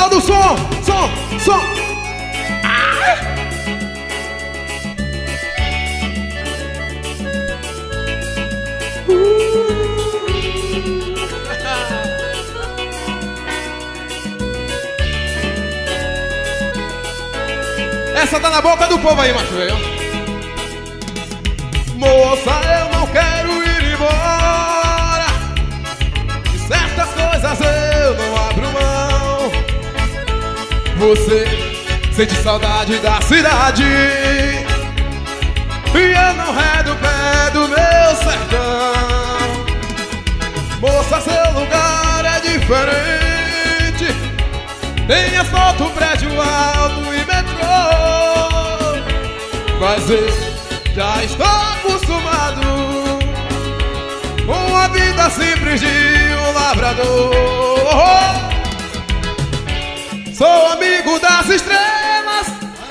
boca do som. Som. Essa tá na boca do povo aí, macho velho. Moça, eu não quero ir embora. De certas coisas eu não abro mão. Você sente saudade da cidade e eu não redo o pé do meu sertão. Moça, seu lugar é diferente. Tem asfalto, prédio alto e metrô. Mas eu já estou acostumado com a vida simples de um labrador. Sou amigo das estrelas.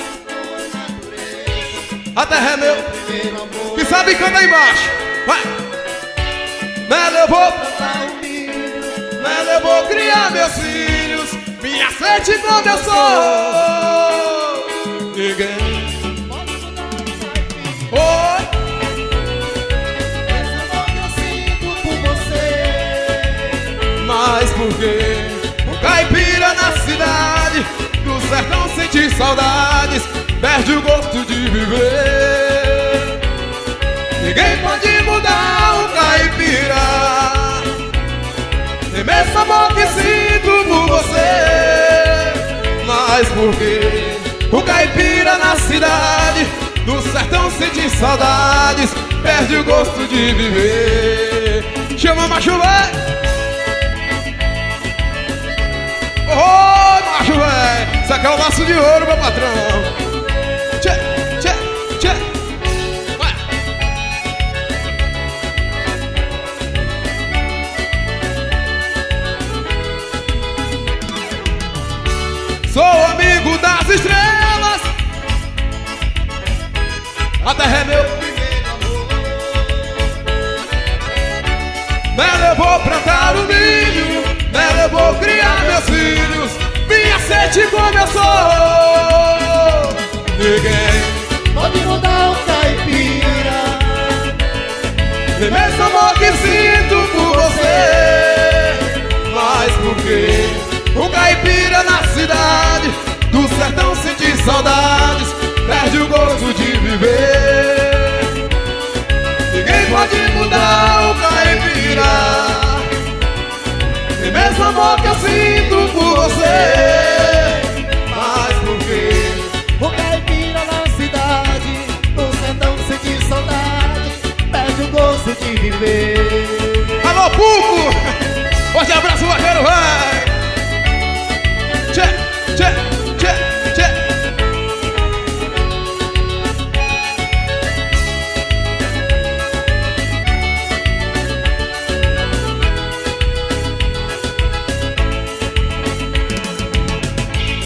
A terra é meu. Que sabe cantar embaixo. Vai. Nela eu vou plantar o milho, nela eu vou criar meus filhos. Me aceite como eu sou. Ninguém. Oi. Esse amor que eu sinto por você. Mas por quê? O caipira na cidade do sertão sente saudades, perde o gosto de viver. Ninguém pode mudar o caipira. Imenso amor que sinto por você. Mas por quê? O caipira na cidade do sertão sente saudades, perde o gosto de viver. Chama macho velho. Oi, macho velho. Isso aqui é o laço de ouro, meu patrão. Tchê. Vai. Sou amigo das estrelas. A terra é meu primeiro amor. Nela eu vou plantar o milho, nela eu vou criar meus filhos. Me aceite como eu sou.